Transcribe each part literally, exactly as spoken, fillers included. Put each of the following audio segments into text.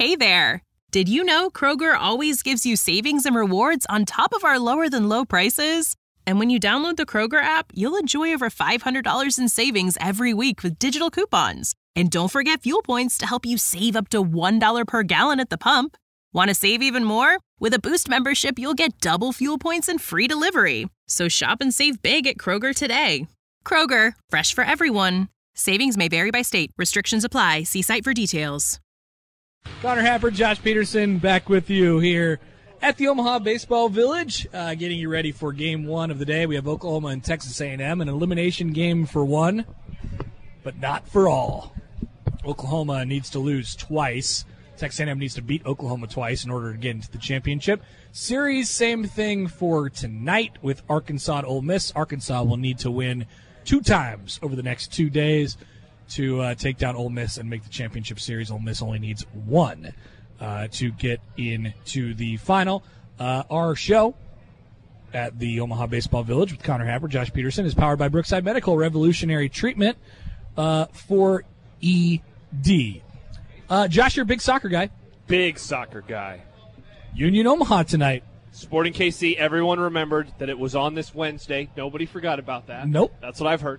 Hey there! Did you know Kroger always gives you savings and rewards on top of our lower-than-low prices? And when you download the Kroger app, you'll enjoy over five hundred dollars in savings every week with digital coupons. And don't forget fuel points to help you save up to one dollar per gallon at the pump. Want to save even more? With a Boost membership, you'll get double fuel points and free delivery. So shop and save big at Kroger today. Kroger, fresh for everyone. Savings may vary by state. Restrictions apply. See site for details. Connor Happer, Josh Peterson, back with you here at the Omaha Baseball Village, uh, getting you ready for game one of the day. We have Oklahoma and Texas A and M, an elimination game for one, but not for all. Oklahoma needs to lose twice. Texas A and M needs to beat Oklahoma twice in order to get into the championship series. Same thing for tonight with Arkansas and Ole Miss. Arkansas will need to win two times over the next two days to uh, take down Ole Miss and make the championship series. Ole Miss only needs one uh, to get into the final. Uh, our show at the Omaha Baseball Village with Connor Happer, Josh Peterson is powered by Brookside Medical, revolutionary treatment uh, for E D. Uh, Josh, you're a big soccer guy. Big soccer guy. Union Omaha tonight. Sporting K C, everyone remembered that it was on this Wednesday. Nobody forgot about that. Nope. That's what I've heard.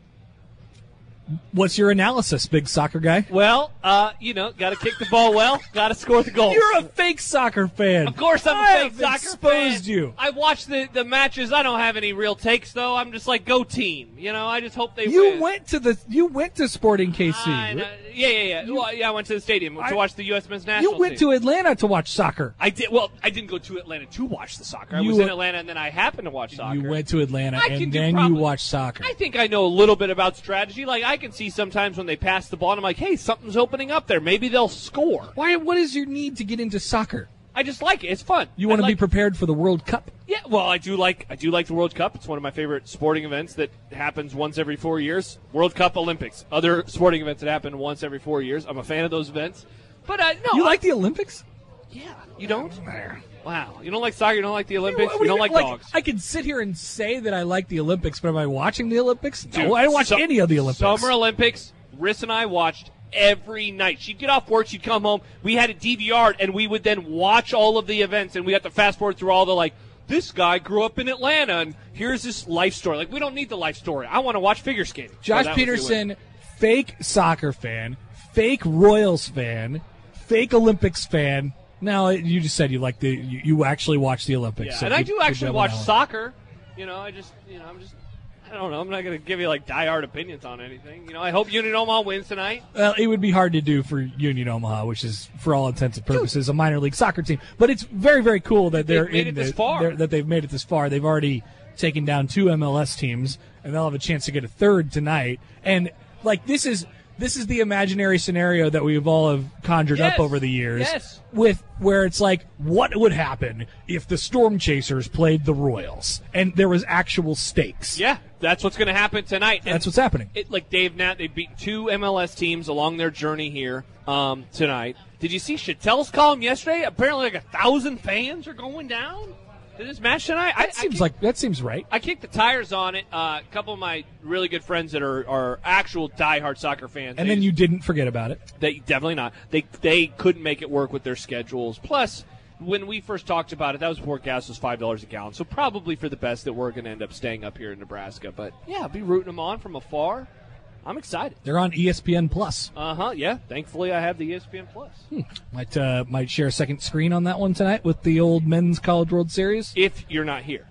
What's your analysis, big soccer guy? Well, uh, you know, got to kick the ball well, got to score the goals. You're a fake soccer fan. Of course I'm a I fake have soccer exposed fan. you. I watch the, the matches. I don't have any real takes, though. I'm just like, go team. You know, I just hope they You win. went to the you went to Sporting K C. I know. Yeah, yeah, yeah. You- well, yeah, I went to the stadium I- to watch the U S men's national You went team. to Atlanta to watch soccer. I did. Well, I didn't go to Atlanta to watch the soccer. I You was were- in Atlanta, and then I happened to watch soccer. You went to Atlanta I can and do then probably- you watched soccer. I think I know a little bit about strategy. Like, I can see sometimes when they pass the ball, and I'm like, hey, something's opening up there. Maybe they'll score. Why? What is your need to get into soccer? I just like it. It's fun. You want I to be like- prepared for the World Cup. Yeah, well, I do like I do like the World Cup. It's one of my favorite sporting events that happens once every four years. World Cup, Olympics, other sporting events that happen once every four years. I'm a fan of those events. But uh, no, You I- like the Olympics? Yeah, you don't? Wow, you don't like soccer? You don't like the Olympics? What You do don't mean? like dogs? I could sit here and say that I like the Olympics, but am I watching the Olympics? Dude, no, I don't watch su- any of the Olympics. Summer Olympics, Riss and I watched every night. She'd get off work, she'd come home. We had it D V R'd, and we would then watch all of the events, and we had to fast forward through all the, like, this guy grew up in Atlanta, and here's this life story. Like, we don't need the life story. I want to watch figure skating. Josh So that was the win. Peterson, fake soccer fan, fake Royals fan, fake Olympics fan. Now, you just said you like the you, you actually watch the Olympics. Yeah, so and I good- do good actually job watch on that one. soccer. You know, I just, you know, I'm just, I don't know. I'm not going to give you, like, diehard opinions on anything. You know, I hope Union Omaha wins tonight. Well, it would be hard to do for Union Omaha, which is, for all intents and purposes, a minor league soccer team. But it's very, very cool that they're They've made in it this the- far. they're- that they've made it this far. They've already taken down two M L S teams, and they'll have a chance to get a third tonight. And like this is this is the imaginary scenario that we've all have conjured Yes. up over the years. Yes. With where it's like, what would happen if the Storm Chasers played the Royals and there was actual stakes? Yeah, that's what's going to happen tonight. And That's what's happening. It, like Dave Nat, they've beaten two M L S teams along their journey here um, tonight. Did you see Chattel's column yesterday? Apparently, like a thousand fans are going down to this match tonight. I, That seems I like that seems right. I kicked the tires on it. Uh, a couple of my really good friends that are, are actual diehard soccer fans. And they, then you didn't forget about it. they definitely not. They they couldn't make it work with their schedules. Plus, when we first talked about it, that was before gas was five dollars a gallon. So probably for the best that we're going to end up staying up here in Nebraska. But yeah, I'll be rooting them on from afar. I'm excited. They're on E S P N Plus. Uh huh. Yeah. Thankfully, I have the E S P N Plus. Hmm. Might uh, might share a second screen on that one tonight with the old Men's College World Series. If you're not here,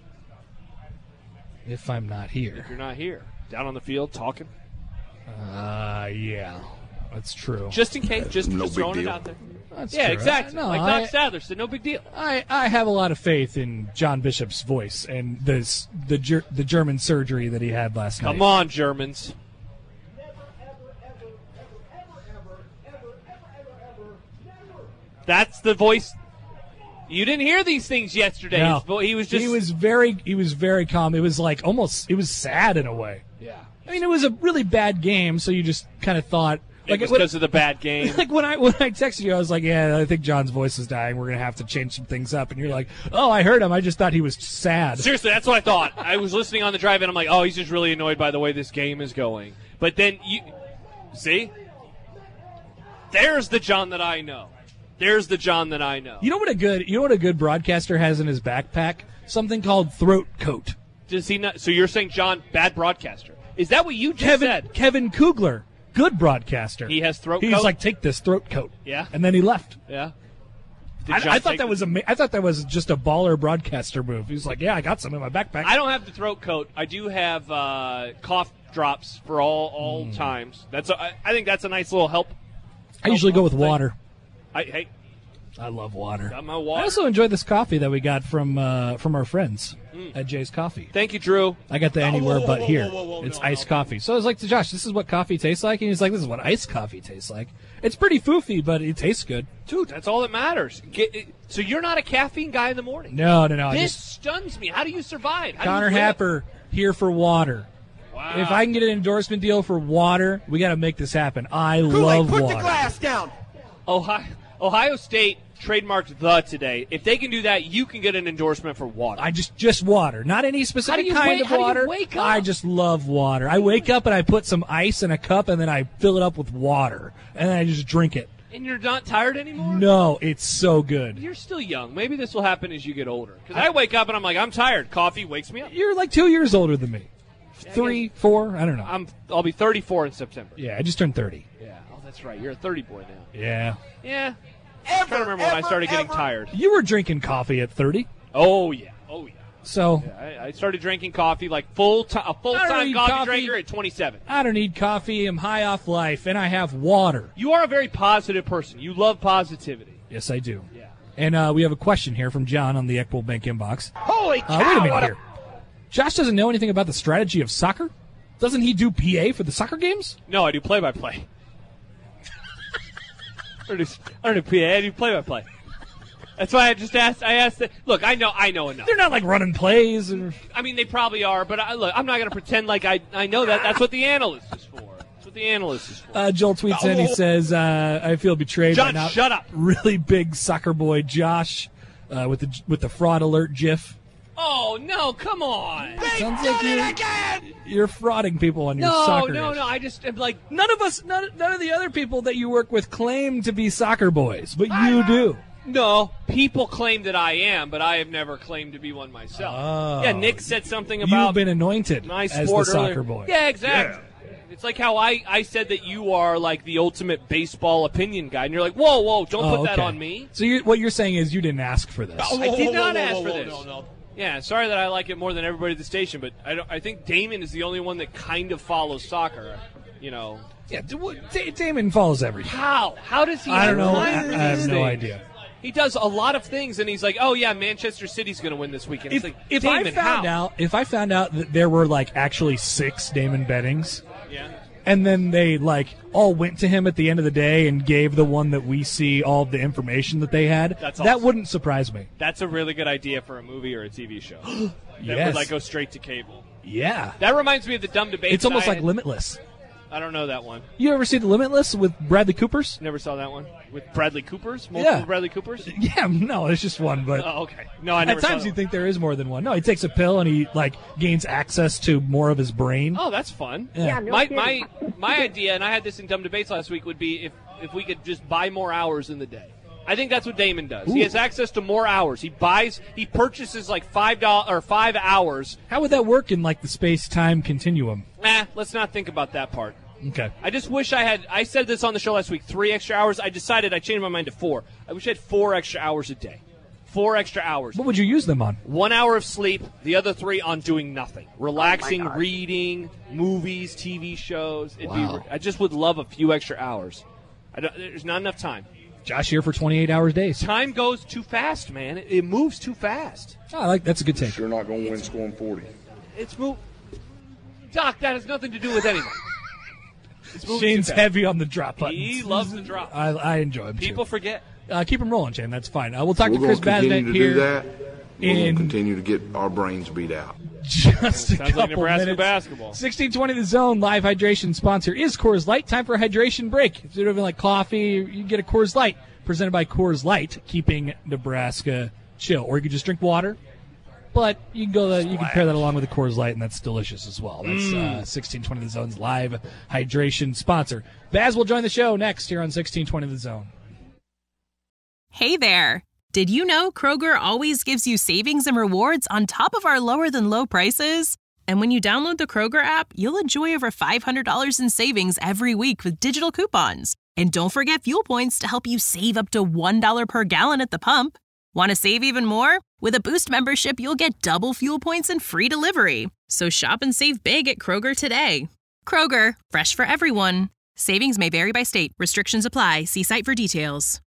If I'm not if here. you're not here, down on the field talking, Uh, yeah, that's true. just in case, just, No just big throwing it deal. out there. That's Yeah, true. exactly. No, like I, Doc Sadler said, no big deal. I, I have a lot of faith in John Bishop's voice and this the ger- the German surgery that he had last night. Come on, Germans. That's the voice. You didn't hear these things yesterday. No. His vo- He was just. he was very he was very calm. It was like almost it was sad in a way. Yeah. I mean, it was a really bad game, so you just kind of thought Like like it was because of the bad game. Like when I when I texted you, I was like, "Yeah, I think John's voice is dying. We're gonna have to change some things up." And you're like, "Oh, I heard him. I just thought he was sad." Seriously, that's what I thought. I was listening on the drive, and I'm like, oh, he's just really annoyed by the way this game is going. But then you see, there's the John that I know. There's the John that I know. You know what a good you know what a good broadcaster has in his backpack? Something called throat coat. Does he not? So you're saying John, bad broadcaster? Is that what you just Kevin said? Kevin Kugler, good broadcaster. He has throat He's coat? like, take this throat coat. Yeah. And then he left. Yeah. I, John I thought take that the- was ama- I thought that was just a baller broadcaster move. He was like, yeah, I got some in my backpack. I don't have the throat coat. I do have uh, cough drops for all all Mm. times. That's a, I, I think that's a nice little help. I usually go with thing. water. I, hey, I love water. got my I water. also enjoy this coffee that we got from uh, from our friends Mm. at Jay's Coffee. Thank you, Drew. I got the anywhere whoa, but whoa, here. whoa, whoa, whoa, it's no, iced no. coffee. So I was like to Josh, this is what coffee tastes like, and he's like, this is what iced coffee tastes like. It's pretty foofy, but it tastes good. Dude, that's all that matters. Get, it- so you're not a caffeine guy in the morning. No, no, no. I This just stuns me. How do you survive? How do Connor you live? Happer here for water. Wow. If I can get an endorsement deal for water, we got to make this happen. I Kool-Aid, love put water. the glass down. Ohio, Ohio State trademarked the today. If they can do that, you can get an endorsement for water. I just just water, not any specific you kind wake- of how do you water. wake up? I just love water. I wake up and I put some ice in a cup and then I fill it up with water and then I just drink it. and you're not tired anymore? No, it's so good. You're still young. Maybe this will happen as you get older. Because I wake up and I'm like, I'm tired. Coffee wakes me up. You're like two years older than me. Three, four, I don't know. I'm. I'll be thirty-four in September. Yeah, I just turned thirty. Yeah. Oh, that's right. You're a thirty boy now. Yeah. Yeah. I'm trying to remember when I started getting tired. You were drinking coffee at thirty, Oh yeah. Oh yeah. so I, I started drinking coffee like full time, a full I don't time need coffee, coffee. drinker at twenty-seven. I don't need coffee. I'm high off life, and I have water. You are a very positive person. You love positivity. Yes, I do. Yeah. And uh, we have a question here from John on the Equal Bank inbox. Holy cow! Uh, wait a minute what here. Josh doesn't know anything about the strategy of soccer? Doesn't he do P A for the soccer games? No, I do play by play. I don't do I don't do P A. I do play by play. That's why I just asked. I asked. That, look, I know. I know enough. They're not like running plays. Or... I mean, they probably are, but I, look, I'm not going to pretend like I. I know that. That's what the analyst is for. That's what the analyst is for. Uh, Joel tweets in. He says, uh, "I feel betrayed by John, not shut up. really big soccer boy Josh uh, with the with the fraud alert GIF." Oh no! Come on. Sounds like you're, you're frauding people on your No, soccer. no, games. no. I just am like. None of us, none, none of the other people that you work with claim to be soccer boys, but you do. No, people claim that I am, but I have never claimed to be one myself. Oh. Yeah, Nick said something about You've been anointed my as the sport soccer earlier. boy. Yeah, exactly. It's like how I, I said that you are like the ultimate baseball opinion guy, and you're like, whoa, whoa, don't Oh, put that okay. on me. So you what you're saying is you didn't ask for this. I did not ask for whoa, this. no, no. Yeah, sorry that I like it more than everybody at the station, but I, don't, I think Damon is the only one that kind of follows soccer. You know, Yeah, D- what- D- Damon follows everything. how? How does he? I don't have know. I, time I for have these no things? idea. He does a lot of things, and he's like, "Oh yeah, Manchester City's going to win this weekend." If, it's like, if Damon, I found how? out, if I found out that there were like actually six Damon Bettings, yeah. and then they like all went to him at the end of the day and gave the one that we see all the information that they had, That's that awesome. wouldn't surprise me. That's a really good idea for a movie or a T V show. that Yes. would like go straight to cable. Yeah, That reminds me of the dumb debate. it's almost I like had- Limitless. I don't know that one. You ever see the Limitless with Bradley Coopers? Never saw that one with Bradley Coopers. Multiple Yeah. Bradley Coopers. Yeah, no, it's just one, but Oh, okay. No, I never at saw times that you one. think there is more than one. No, he takes a pill and he like gains access to more of his brain. Oh, that's fun. Yeah. my my my idea, and I had this in dumb debates last week, would be if if we could just buy more hours in the day. I think that's what Damon does. He Ooh. has access to more hours. He buys, he purchases like five dollars or five hours. How would that work in like the space-time continuum? Nah, let's not think about that part. Okay. I just wish I had. I said this on the show last week. Three extra hours. I decided. I changed my mind to four. I wish I had four extra hours a day. Four extra hours. What would you use them on? One hour of sleep. The other three on doing nothing, relaxing, God. reading, movies, T V shows. It'd Wow. be, I just would love a few extra hours. I don't, there's not enough time. Josh here for twenty-eight hours days. Time goes too fast, man. It, it moves too fast. Oh, I like that's a good take. You're not going to win scoring forty. It's move. Doc, that has nothing to do with anything. It's moving Shane's too fast. heavy on the drop button. He loves the drop. I, I enjoy him People too. forget. Uh, keep him rolling, Shane. That's fine. Uh, we'll talk We're to going Chris to continue Basnet to here do that. We're going in to continue to get our brains beat out. just a Sounds like couple Nebraska minutes. basketball. sixteen twenty The Zone live hydration sponsor is Coors Light. Time for a hydration break. If you're doing like coffee, you can get a Coors Light presented by Coors Light, keeping Nebraska chill. Or you could just drink water. But you can go. The, you can pair that along with a Coors Light, and that's delicious as well. That's uh, sixteen twenty The Zone's live hydration sponsor. Baz will join the show next here on sixteen twenty The Zone. Hey there! Did you know Kroger always gives you savings and rewards on top of our lower than low prices? And when you download the Kroger app, you'll enjoy over five hundred dollars in savings every week with digital coupons. And don't forget fuel points to help you save up to one dollar per gallon at the pump. Want to save even more? With a Boost membership, you'll get double fuel points and free delivery. So shop and save big at Kroger today. Kroger, fresh for everyone. Savings may vary by state. Restrictions apply. See site for details.